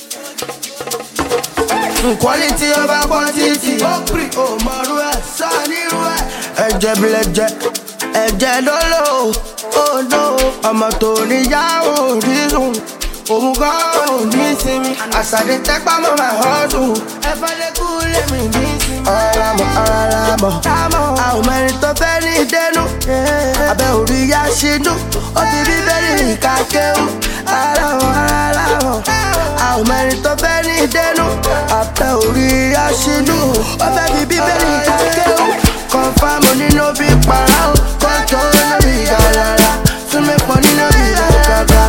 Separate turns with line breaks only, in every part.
Quality over quantity. Oh, Marua, Sanirua. Ẹ̀jẹ̀ bilẹ̀jẹ̀, ẹ̀jẹ̀ lolo. Oh no, ọmọ tó níyàwó dídùn. Òun gan ò ní sinmi. Àṣàdé tẹ́pá mọ́ my hustle. Ẹ̀fọ́ lè kú lèmi ní sinmi. Ọ̀rọ̀ làmọ̀. Àwọn mẹ́rin tó fẹ́ ní ìdẹ́nu. Abẹ́ orí yá ṣínú. Ó ti rí bẹ́ẹ̀ni ìkàkéwù. Aláwọ̀. Àwọn mẹ́rin tó fẹ́ ní ìdẹ́nu. Abẹ́ orí yá ṣínú. Ó fẹ́ fi bíbélì ìkàkéwù. Confirm nínú bí para o. Kọ́ńtò lórí ìdárayá. Súnmí pọ̀ nínú bí ìdárayá.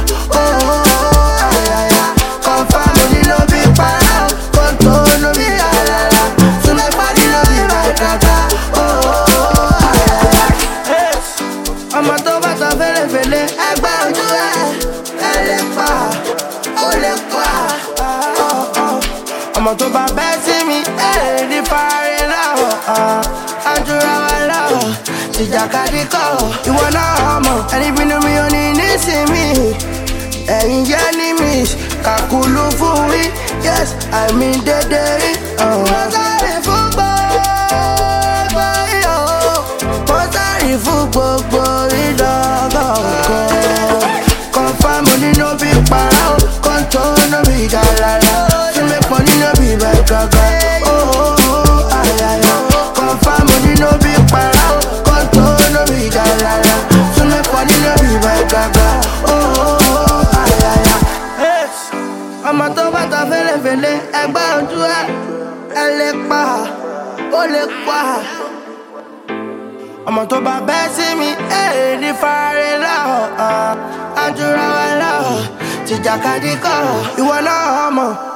Confirm nínú bí para o. Kọ́ńtò lórí ìdárayá. Súnmí pọ̀ nínú bí ìdárayá. Ọmọ tó bá tán fẹ́lẹ́fẹ́lẹ́ ẹgbẹ́ ojú ẹ lè pa, ó lè pa. Ọmọ tó bá bẹ́ sí mi ní fàárẹ̀ láwọ̀. Àjùra wa láwọ̀, tìjàkadì kọ̀. Ìwọ náà mọ̀, ẹni bínú mi ò ní nísìmí. Ẹ̀yin jẹ́ ní miss, kàkúlù fún wí. Yes, I mean dédé rí. Mo sáré fún gbogbo iyọ̀. Mo sáré fún gbogbo ìdọ́gọ̀kọ̀. Confirm nínú bí para o. Kọ́ńtò nínú bí ìdálálá. Súnmí pọ̀ nínú bí ìbẹ̀ gàgà. Confirm nínú bí para o. Kọ́ńtò nínú bí ìdálálá. Súnmí pọ̀ nínú bí ìbẹ̀ gàgà. Ọmọ tó bá tán fẹ́lẹ́fẹ́lẹ́ ẹgbẹ́ ojú ẹ lè pa, ó lè pa. Ọmọ tó bá bẹ́ sí mi ní fàárẹ̀ láwọ̀. Àjùra wa láwọ̀, tìjàkadì kọ̀. Ìwọ náà mọ̀.